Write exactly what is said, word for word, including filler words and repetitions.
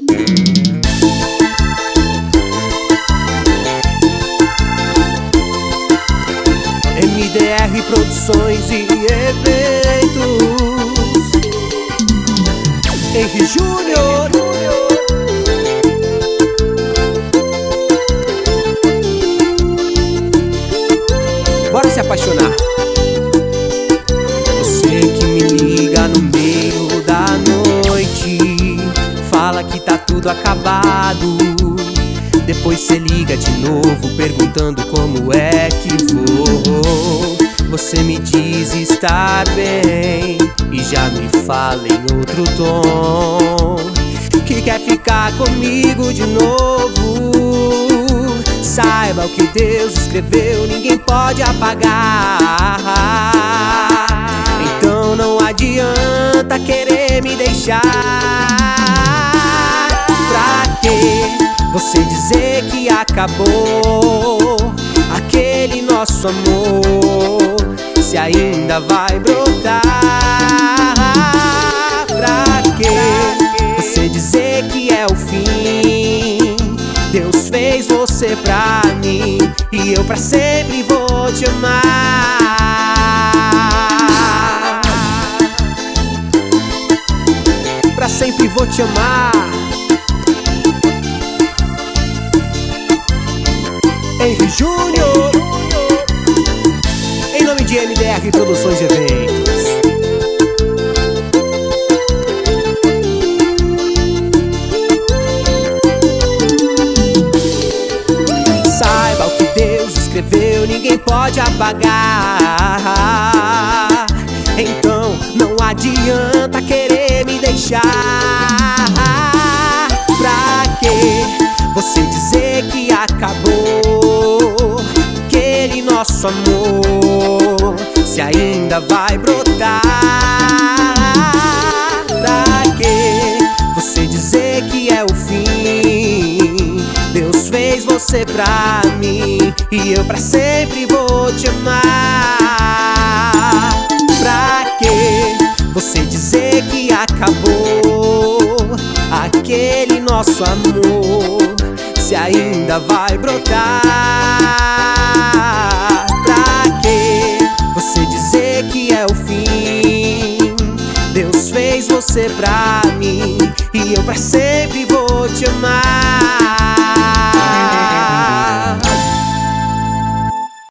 M D R Produções e Eventos, Henry Júnior. Bora se apaixonar. Você que me liga no meio da noite, fala que tá tudo acabado, depois cê liga de novo perguntando como é que vou. Você me diz estar bem e já me fala em outro tom que quer ficar comigo de novo. Saiba o que Deus escreveu, ninguém pode apagar. Então não adianta querer me deixar. Pra quê você dizer que acabou aquele nosso amor, se ainda vai brotar? Pra quê você dizer que é o fim? Deus fez você pra mim e eu pra sempre vou te amar. Pra sempre vou te amar. Henry Júnior, em nome de M D R Produções e Eventos. Saiba o que Deus escreveu, ninguém pode apagar. Então não adianta querer me deixar. Pra quê você dizer que acabou aquele nosso amor, se ainda vai brotar? Pra quê você dizer que é o fim? Deus fez você pra mim e eu pra sempre vou te amar. Pra quê você dizer que acabou aquele nosso amor, se ainda vai brotar? Pra quê você dizer que é o fim? Deus fez você pra mim e eu pra sempre vou te amar.